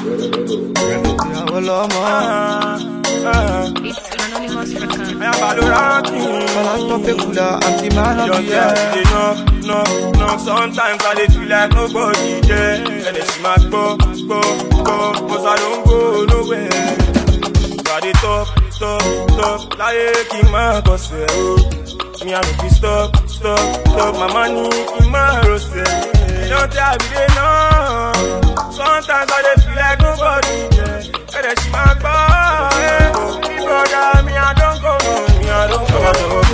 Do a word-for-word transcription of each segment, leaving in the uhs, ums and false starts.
It's Anonymous Record. I am Valorant. I'm the man of the year. They knock, knock, knock. Sometimes I dey feel like nobody there. And then she might go, go, go, cause I don't go nowhere. Got the top, top, top. Like in my boss, oh. Me I no fit stop, stop, stop. My money in my rose. They don't tell me they know. Sometimes I dey feel like nobody there. And then she might go, eh. Me brother, me I don't go, me I don't go.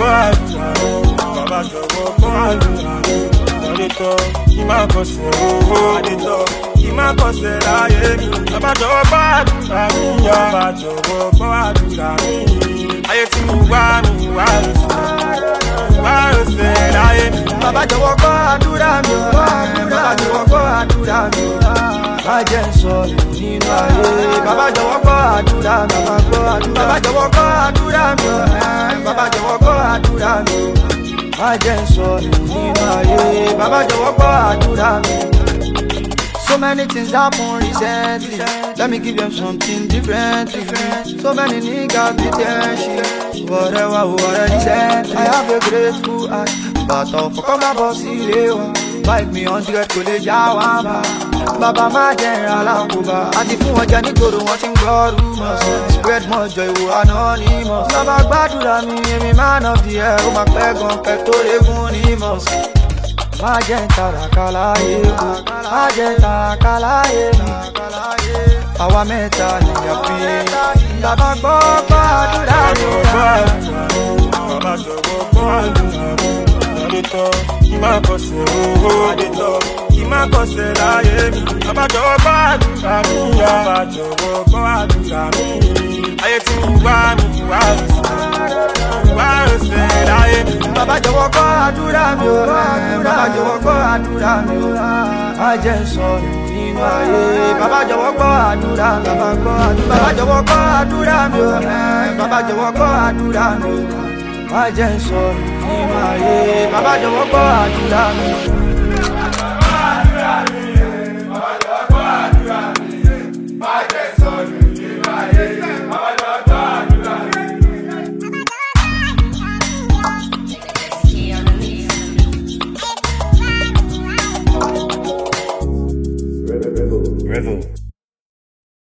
Baba jọ̀wọ́ kọ́ àdúrà mi. Adétọ́ kí má kọsẹ̀ owó. Adétọ́ kí má kọsẹ̀ láyé mi. Baba jọ̀wọ́ kọ́ àdúrà mi. Baba jọ̀wọ́ kọ́ àdúrà mi. Ayé tí mo wá mi wá lọ́sẹ̀. Wá lọ́sẹ̀ láyé mi. Baba jọ̀wọ́ kọ́ àdúrà mi. Baba jọ̀wọ́ kọ́ àdúrà mi. Má jẹ́ sọ̀rọ̀ nínú ayé. Baba jọ̀wọ́ kọ́ àdúrà mi. Baba jọ̀wọ́ kọ́ àdúrà mi. Baba jọ̀wọ́ kọ́ àdúrà mi. Má jẹ́ sọ̀rọ̀ nínú ayé. Baba jọ̀wọ́ kọ́ àdúrà mi. So many things happen recently. Let me give them something different. So many niggas be there shit. Whatever, whatever recently. I have a grateful heart, but I'll fuck up my boss in five me hundred kò lè já wa bá. Bàbá má jẹ́ alákòóbá. Àti fún ọjà nígboro wọn ti ń gbọ́ rumors. Spread more joy wo anonymous. Bàbá gbàdúrà mi, èmi man of the year. Ó máa pẹ́ gan pẹ́ tó léegun ní mos. Má jẹ́ tàràkà láyé o. Má jẹ́ tàràkà láyé mi. Àwa mẹ́ta nìyà pé. Bàbá gbọ́ gbàdúrà mi. Bàbá jọ̀wọ́ kọ́ àdúrà mi. Adétọ́ kí má kọsẹ̀ owó. Adétọ́ kí má kọsẹ̀ láyé mi. Bàbá jọ̀wọ́ kọ́ àdúrà mi. Bàbá jọ̀wọ́ kọ́ àdúrà mi. Ayé tí mo wá mi wá lọ́sẹ̀. Wá lọ́sẹ̀ láyé mi. Baba jọ̀wọ́ kọ́ àdúrà mi o. Baba jọ̀wọ́ kọ́ àdúrà mi o. Má jẹ́ sọ̀rọ̀ nínú ayé. Baba jọ̀wọ́ kọ́ àdúrà mi. Baba jọ̀wọ́ kọ́ àdúrà mi o. Baba jọ̀wọ́ kọ́ àdúrà mi o. Má jẹ́ sọ̀rọ̀ nínú ayé. Baba jọ̀wọ́ kọ́ àdúrà mi.